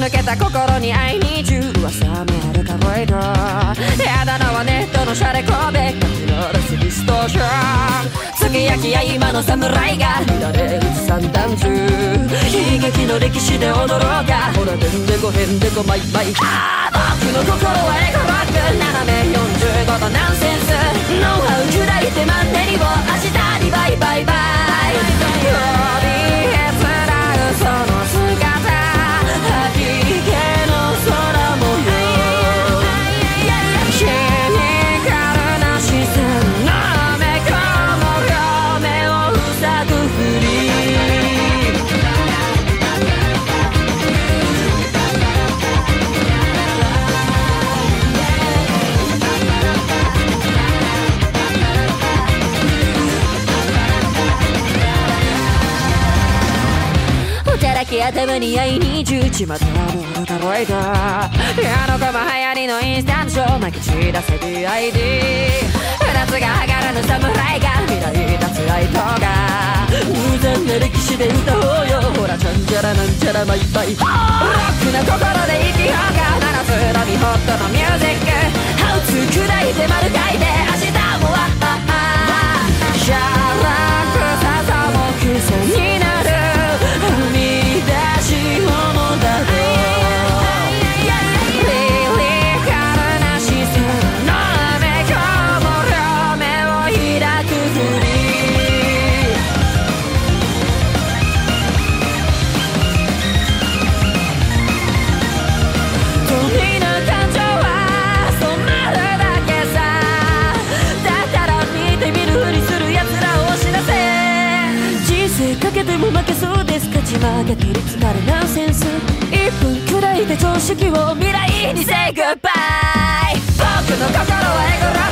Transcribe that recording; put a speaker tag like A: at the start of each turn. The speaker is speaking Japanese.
A: 抜けた心に会いに中噂もあるかボイドやだのはネットのシャレコベ隠れすディストーション月焼きや今の侍が乱れる三段中悲劇の歴史で踊ろうかほらでんでこへんでこマイマイ僕の心はエゴロック斜め45度ナンセンスノウハウ砕いてマンネリを明日にバイバイバイ飛びへつらうその姿吐き気の空模様シニカルな視線のめこも両目を塞ぐふり働き頭に会いに10時まではボルタロイドあの子も流行りのインスタントショーまき散らせ DID 夏が上がらぬ侍が未来立つ愛とが偶然な歴史で歌おうよほらちゃんちゃらなんちゃらマイマイロックな心で生きようか七つのみホットのミュージックハウツー砕いて丸書いて明日もはシャラクささも癖になるかけても負けそうです勝ち負け取りつかるナンセンス1分くらいで常識を未来に Say goodbye 僕の心はエゴラ